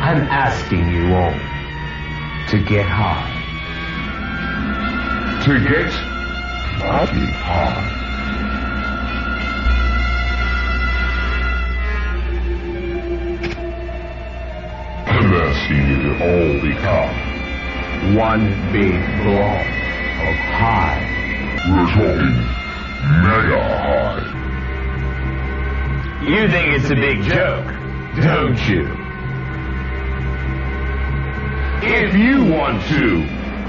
I'm asking you all to get high. To get mighty high. I'm asking you to all become one big blob of high. We're talking mega high. You think it's a big joke, don't you? If you want to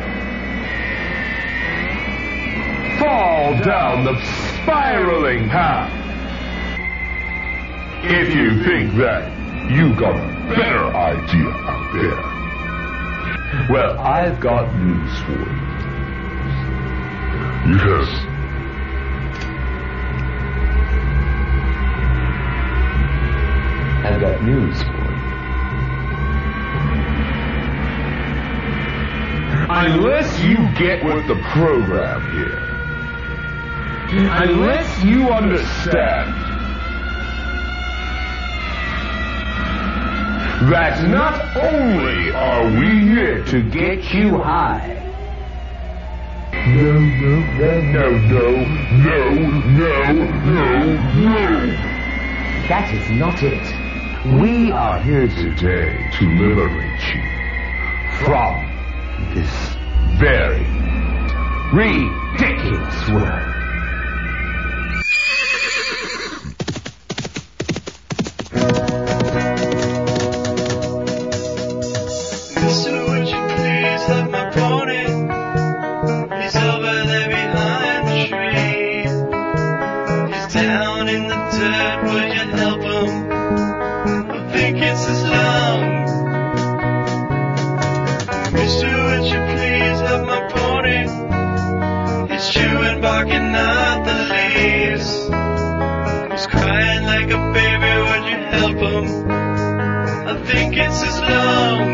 fall down the spiraling path, if you think that you got a better idea out there, well, I've got news for you. Yes. I've got news for you. Unless you get with the program here, unless you understand that not only are we here to get you high, no, that is not it. We are here today to liberate you from this very ridiculous world. Mister, would you please have my pony? He's over there behind the tree. He's down in the dirt, would you help him? I think it's his lung. Mister, would you please have my pony? He's chewing, barking out the leaves. He's crying like a baby, would you help him? I think it's his lung.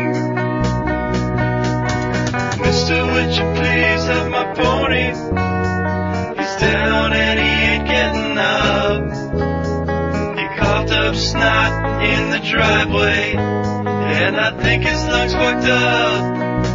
Mister, would you please have my pony? He's down and he ain't getting up. He coughed up snot in the driveway, and I think his lungs fucked up.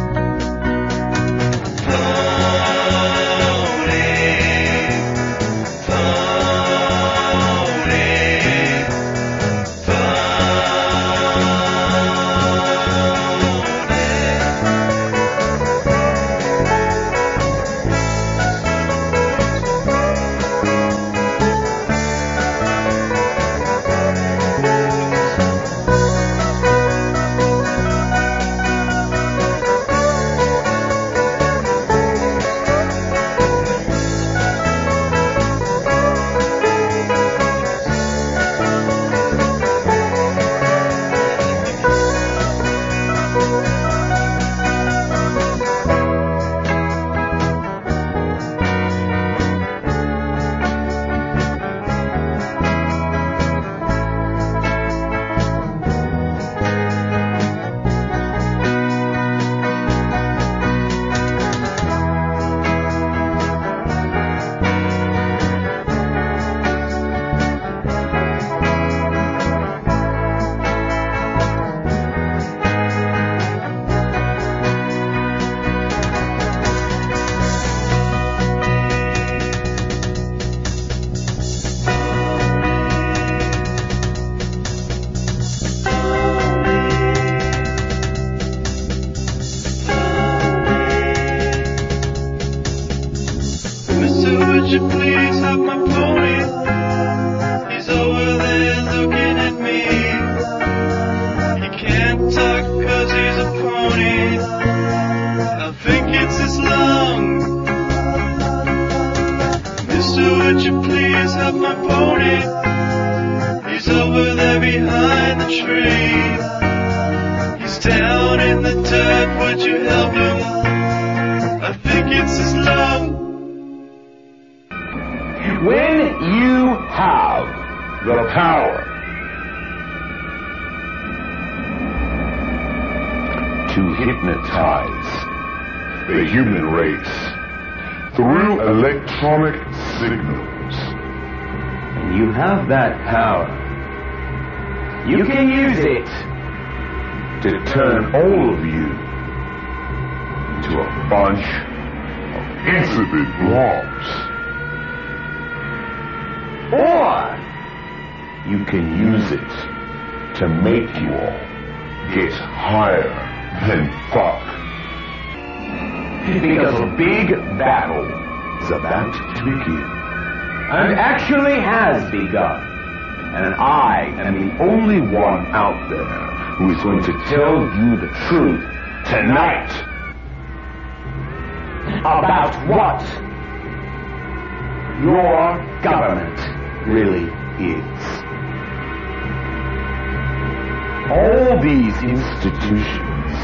Would you please have my pony? He's over there looking at me. He can't talk 'cause he's a pony. I think it's his lung. Mister, would you please have my pony? He's over there behind the tree. He's down in the dirt, would you help him? I think it's his lung. When you have the power to hypnotize the human race through electronic signals, and you have that power, you can use it to turn all of you into a bunch of Insipid blobs. Or you can use it to make you all Get higher than fuck. because a big battle is about to begin. And actually has begun. And I am the only one out there who is going to tell you the truth tonight about what your government really is. All these institutions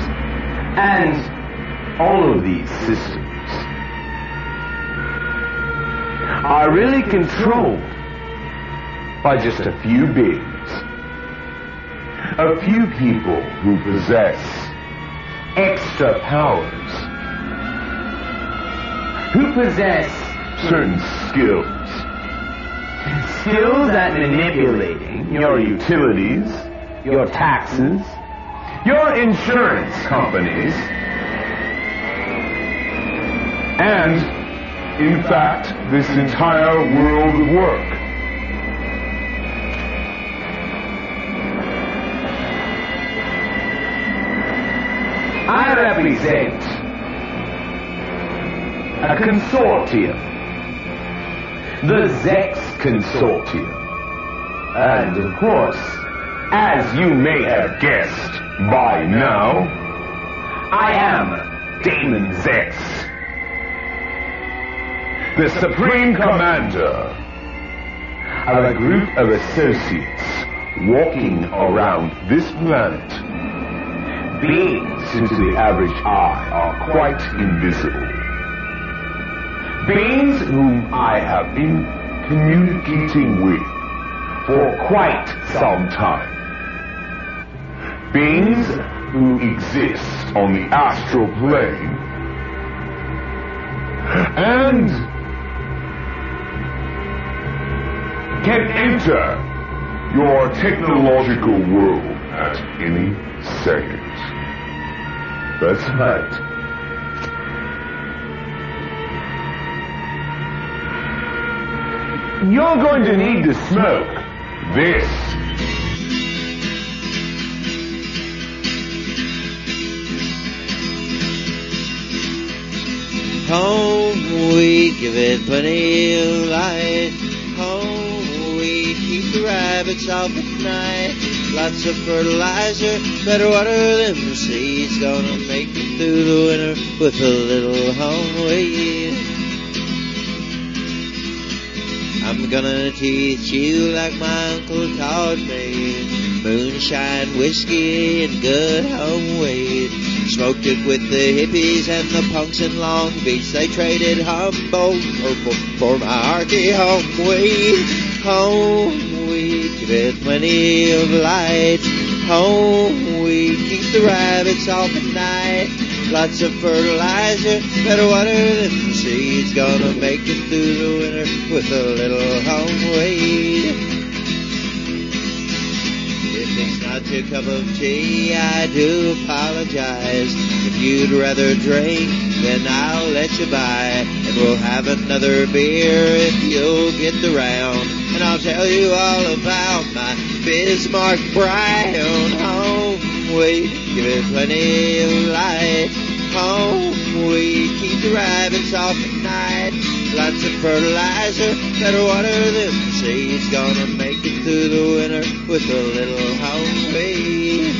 and all of these systems are really controlled by just a few beings. A few people who possess extra powers. Who possess certain skills. Skills at manipulating your utilities, your taxes, your insurance companies, and, in fact, this entire world of work. I represent a consortium, the Zex Consortium. And of course, as you may have guessed by now, I am Damon Zex, the Supreme Commander of a group of associates walking around this planet. Beings who to the average eye are quite invisible. Beings whom I have been communicating with for quite some time. Beings who exist on the astral plane and can enter your technological world at any second. That's right. You're going to need to smoke this. Home, we give it plenty of light. Home, we keep the rabbits off at night. Lots of fertilizer, better water than the seeds. Gonna make it through the winter with a little home weed. I'm gonna teach you like my uncle taught me. Moonshine, whiskey, and good home weed. Smoked it with the hippies and the punks in Long Beach. They traded Humboldt for my Archie home weed. Home weed, give it plenty of light. Home weed, keep the rabbits off at night. Lots of fertilizer, better water than the seeds. Gonna make it through the winter with a little home weed. If it's not your cup of tea, I do apologize. If you'd rather drink, then I'll let you buy. And we'll have another beer if you'll get the round. And I'll tell you all about my Bismarck Brown. Home weed, give it plenty of light. Home weed, keep the rabbits off at night. Lots of fertilizer, better water than the seeds. Gonna make it through the winter with a little home weed.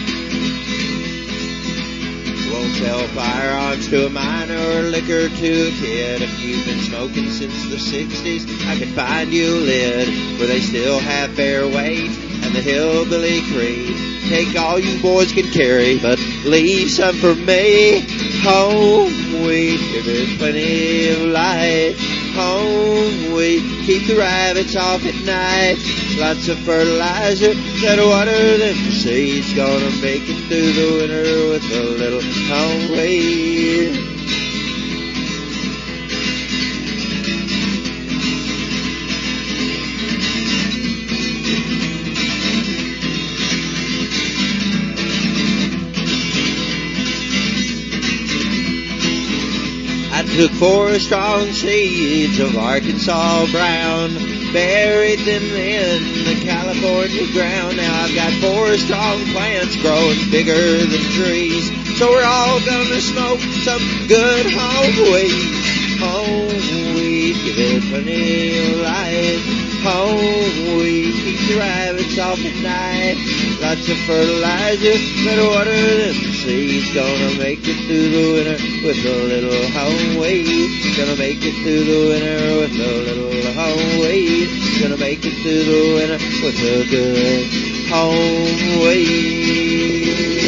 Won't sell firearms to a minor or liquor to a kid. If you've been smoking since the 60s, I could find you a lid where they still have fair weight and the hillbilly creed. Take all you boys can carry, but leave some for me. Home weed, give it plenty of light. Home weed, keep the rabbits off at night. Lots of fertilizer, better water than the seeds. Gonna make it through the winter with a little home weed. took 4 strong seeds of Arkansas brown, buried them in the California ground. Now I've got 4 strong plants growing bigger than trees, so we're all gonna smoke some good home weed. Home weed, give it plenty of light. Home weed, keep the rabbits off at night. Lots of fertilizer, better water than the seeds. Gonna make it through the winter with a little home weed. Gonna make it through the winter with a little home weed. Gonna make it through the winter with a good home weed.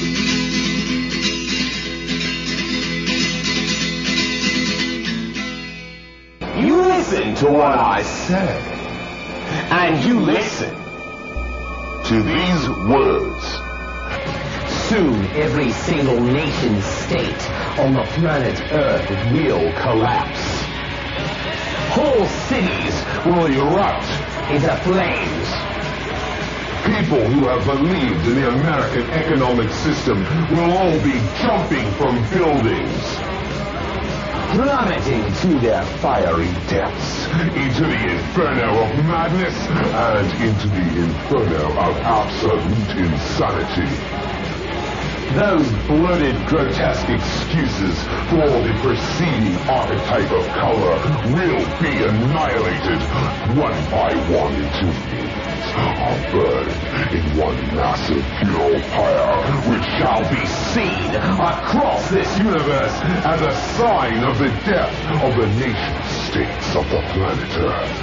You listen to what I say, and you listen To these words, soon every single nation state on the planet Earth will collapse. Whole cities will erupt into flames. people who have believed in the American economic system will all be jumping from buildings, plummeting to their fiery depths, into the inferno of madness and into the inferno of absolute insanity. those bloated, grotesque excuses For the preceding archetype of color will be annihilated one by one into millions, are burned in one massive funeral pyre, which shall be seen across this universe as a sign of the death of the nation states of the planet Earth.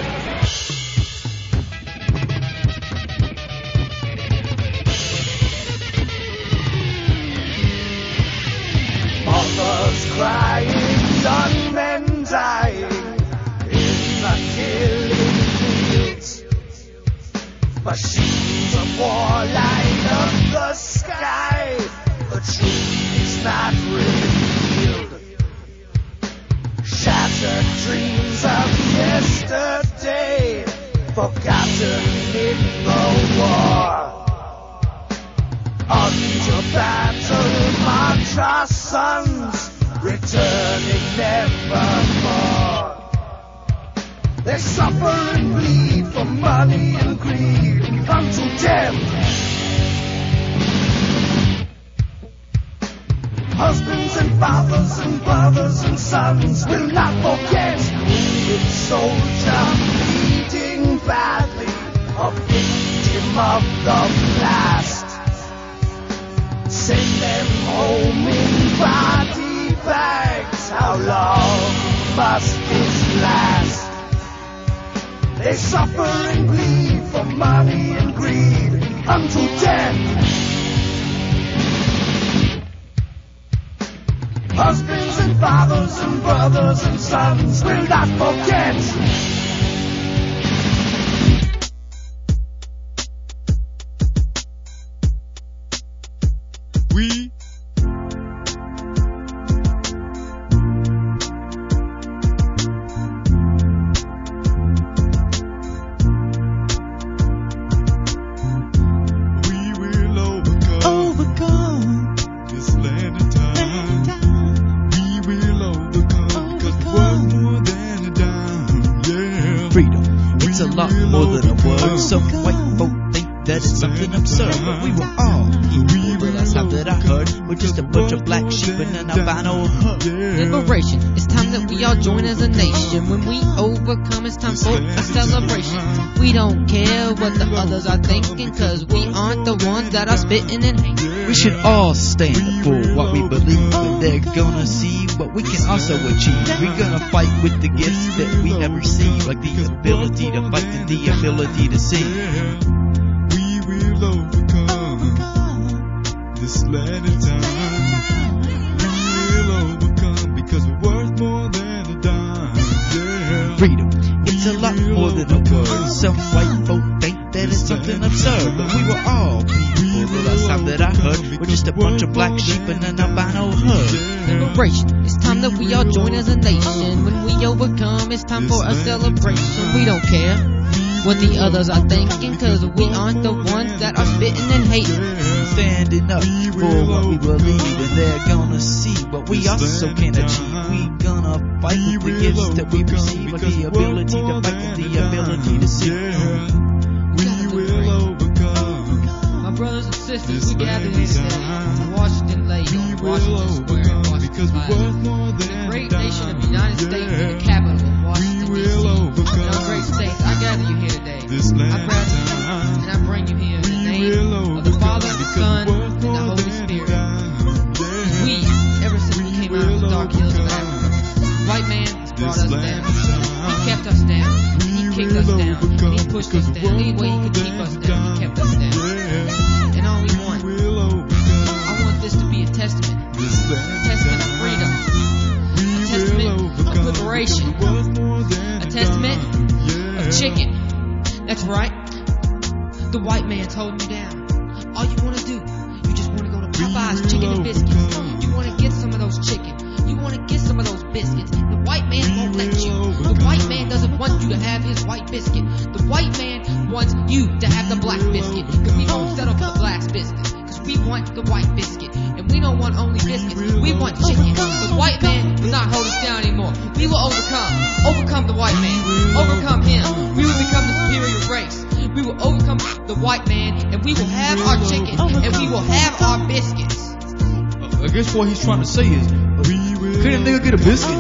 Mothers crying, young men dying in the killing fields. Machines of war light up the sky. The truth is not revealed. Shattered dreams of yesterday, forgotten in the war. Unto battle march our sons, returning nevermore. They suffer and bleed for money and greed unto death. Husbands and fathers and brothers and sons will not forget. Wounded soldier bleeding badly, a victim of the blast. Send them home in body bags. How long must this last? They suffer and bleed for money and greed unto death. Husbands and fathers and brothers and sons will not forget. Something absurd, but we were all equal. The last time that I heard, we're just a bunch of black sheep and an albino herd. Liberation, it's time that we all join as a nation. When we overcome, it's time for a celebration. We don't care what the others are thinking, cause we aren't the ones that are spitting and hating. We should all stand for what we believe, and they're gonna see what we can also achieve. We're gonna fight with the gifts that we have received, like the ability to fight and the ability to sing. This land and time, we will overcome because we're worth more than a dime. Yeah. Freedom, it's a lot more than a word. Some white folk think that it's something absurd, but we were all people. The last time that I heard, we're just a bunch of black sheep and an albino herd. Liberation, it's time that we all join as a nation. When we overcome, it's time for a celebration. We don't care. what the others are thinking, cause we aren't the ones that are spitting and hating. Standing up for what we believe, and they're gonna see what we also can achieve. We gonna fight with the gifts that we receive, with the ability to fight with the ability to see. We will overcome. My brothers and sisters, we gather here today in Washington Lake, Washington Square, Washington Island, the great nation of the United States, in the capital of Washington, D.C. And our great states, I gather you here today. I grab you and I bring you here in the name of the Father, the Son, and the Holy Spirit. We, ever since we came out of the dark hills of Africa, the white man has brought us down. He kept us down. He kicked us down. And he pushed us down. Any way he could keep us down, he kept us down. And all we want, I want this to be a testament. A testament of freedom. A testament of liberation. A testament of chicken. That's right. The white man's holding you down. All you want to do, you just want to go to Popeye's Chicken and Biscuits. You want to get some of those chicken. You want to get some of those biscuits. The white man won't let you. The white man doesn't want you to have his white biscuit. The white man wants you to have the black biscuit. Because we don't settle for the black biscuit. Because we want the white biscuit. And we don't want only biscuits. We want chicken. The white man will not hold us down anymore. We will overcome. Overcome the white man. Overcome him. We will become the superior race. We will overcome the white man, and we will have our chicken, and we will have our biscuits. I guess what he's trying to say is, could a nigga get a biscuit?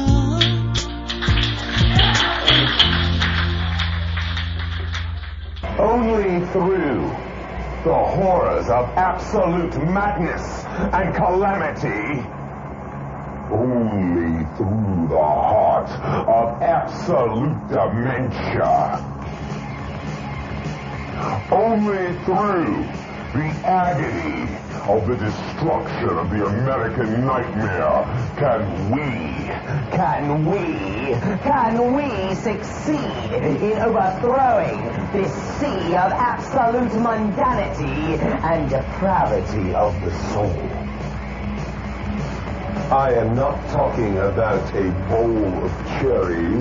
Only through the horrors of absolute madness and calamity, only through the heart of absolute dementia, only through the agony of the destruction of the American nightmare can we succeed in overthrowing this sea of absolute mundanity and depravity of the soul. I am not talking about a bowl of cherries.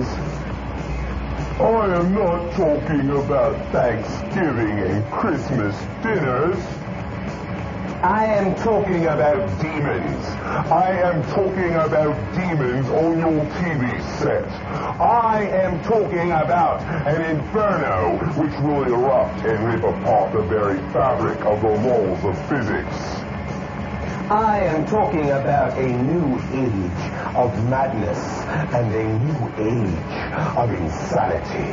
I am not talking about Thanksgiving and Christmas dinners. I am talking about demons. I am talking about demons on your TV set. I am talking about an inferno which will erupt and rip apart the very fabric of the laws of physics. I am talking about a new age of madness and a new age of insanity.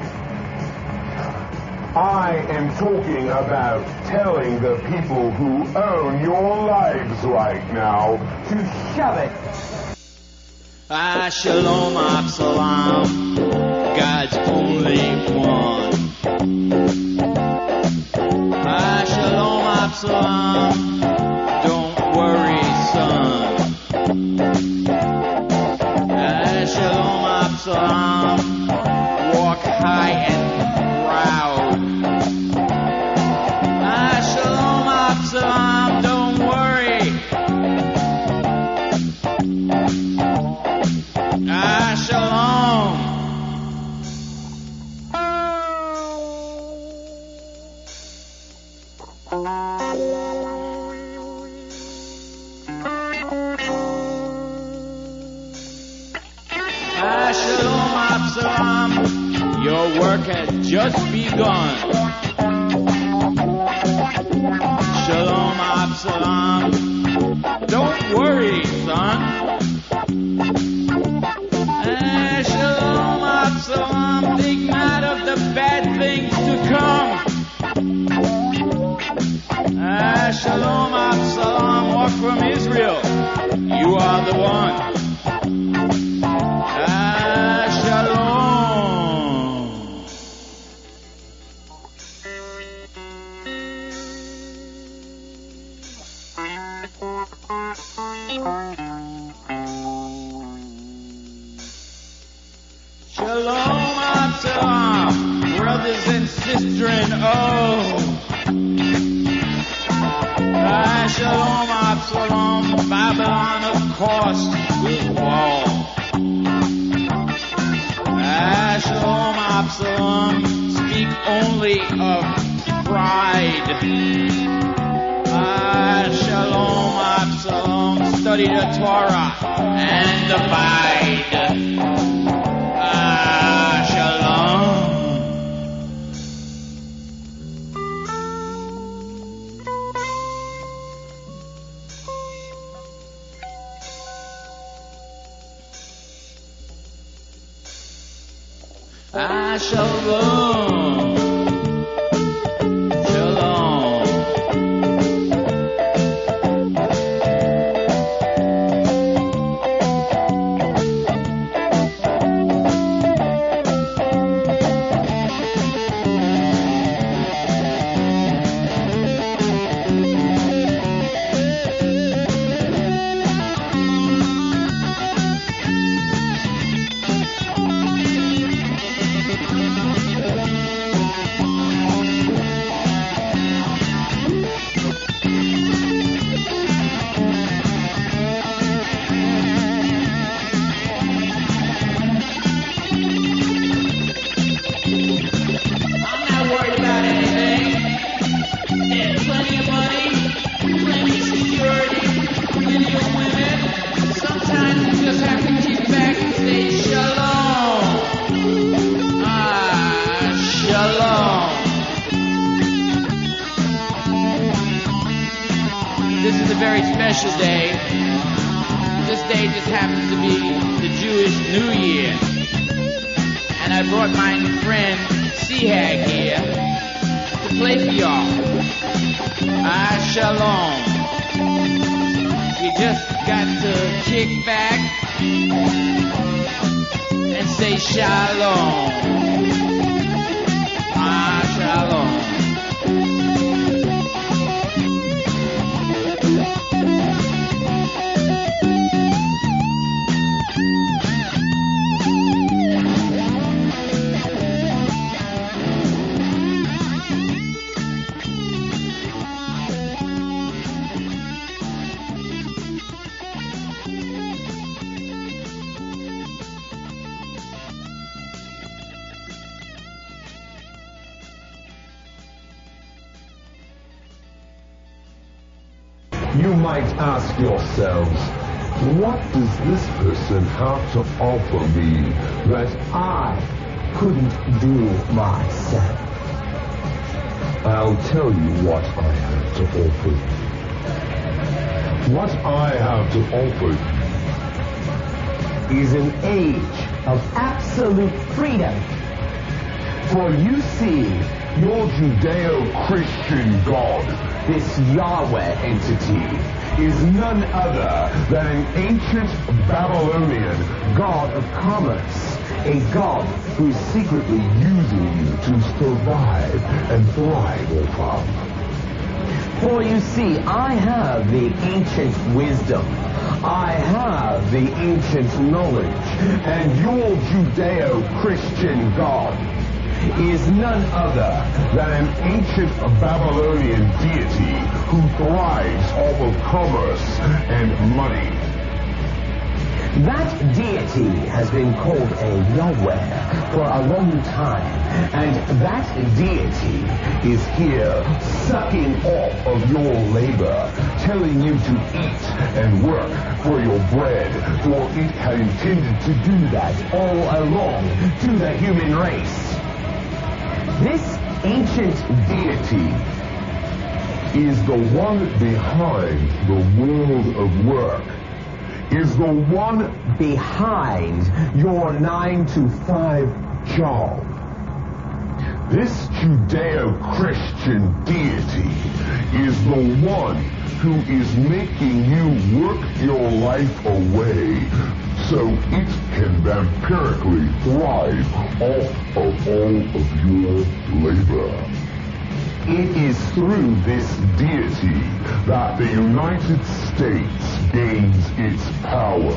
I am talking about telling the people who own your lives right now to shove it. Shalom, Absalom, God's only one. Shalom, Absalom, don't worry, son. Shalom, Absalom, walk high and proud. Shalom, Absalom, don't worry. Shalom. Shalom, Absalom, your work has just begun. Shalom, Absalom, don't worry, son. Shalom, Absalom, think not of the bad things to come. Shalom, Absalom, walk from Israel, you are the one. Shalom. Shalom, Absalom, brothers and sisters, Shalom, Absalom, Babylon, of course, will fall. Shalom, Absalom, only of pride. Shalom, Absalom, study the Torah and abide. Shalom. Shalom. Shalom. This is a very special day. This day just happens to be the Jewish New Year. And I brought my friend Seahag here to play for y'all. Shalom. You just got to kick back and say shalom. Shalom. You might ask yourselves, what does this person have to offer me that I couldn't do myself? I'll tell you what I have to offer you. What I have to offer you is an age of absolute freedom. For you see, your Judeo-Christian God, this Yahweh entity, is none other than an ancient Babylonian god of commerce, a god who's secretly using you to survive and thrive off of. For you see, I have the ancient wisdom, I have the ancient knowledge, and your Judeo-Christian God is none other than an ancient Babylonian deity who thrives off of commerce and money. That deity has been called a Yahweh for a long time, and that deity is here sucking off of your labor, telling you to eat and work for your bread, for it had intended to do that all along to the human race. This ancient deity is the one behind the world of work, is the one behind your 9-to-5 job. This Judeo-Christian deity is the one who is making you work your life away so it can vampirically thrive off of all of your labor. It is through this deity that the United States gains its power.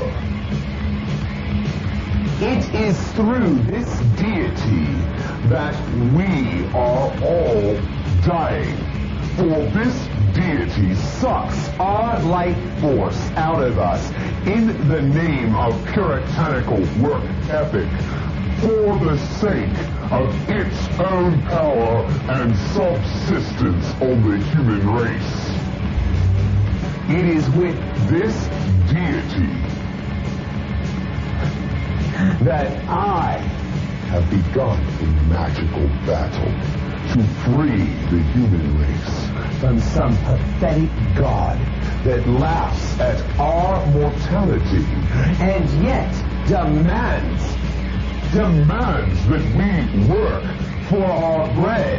It is through this deity that we are all dying. For this deity sucks our life force out of us in the name of puritanical work ethic, for the sake of its own power and subsistence on the human race. It is with this deity that I have begun a magical battle to free the human race from some pathetic god that laughs at our mortality and yet demands that we work for our bread.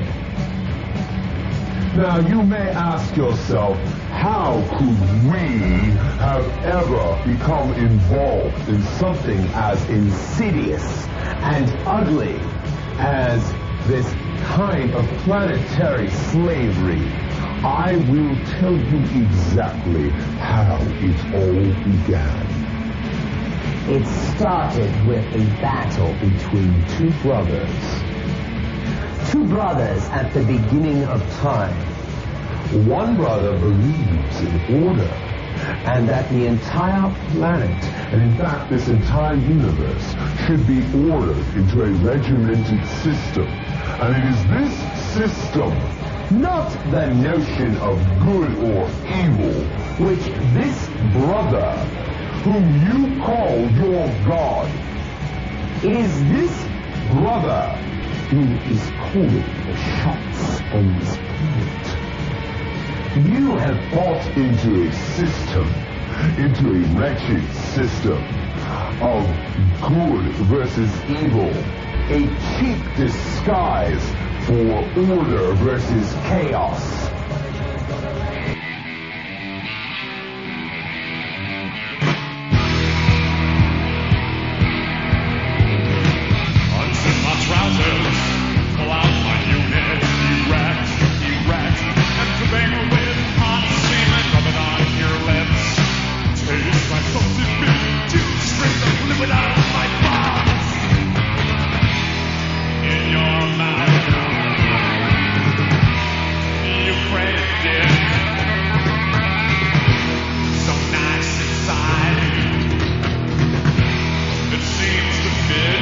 Now you may ask yourself, how could we have ever become involved in something as insidious and ugly as this kind of planetary slavery? I will tell you exactly how it all began. It started with a battle between two brothers. Two brothers at the beginning of time. One brother believes in order, and that the entire planet, and in fact this entire universe, should be ordered into a regimented system. And it is this system, not the notion of good or evil, which this brother, whom you call your God, it is this brother who is calling the shots on this planet. You have bought into a system, into a wretched system of good versus evil, a cheap disguise for order versus chaos. Unzip my trousers, pull out my unit, erect, and prevail with hot semen rubbing on your lips. Taste my salted meat, juice straight the fluid out of my balls. In your mouth, you craved it. So nice inside, it seems to fit.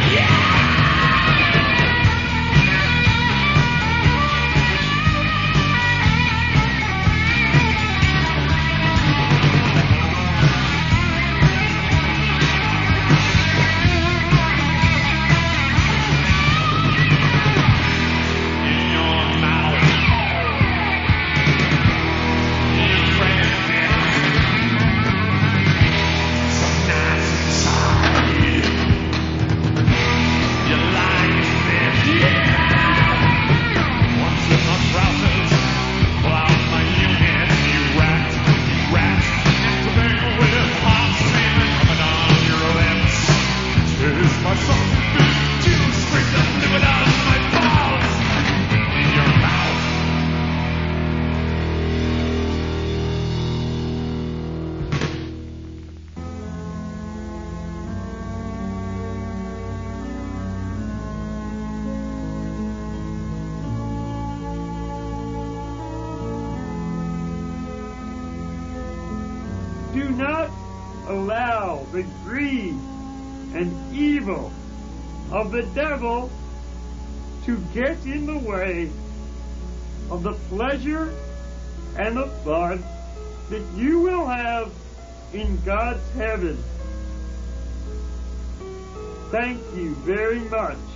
Do not allow the greed and evil of the devil to get in the way of the pleasure and the fun that you will have in God's heaven. Thank you very much.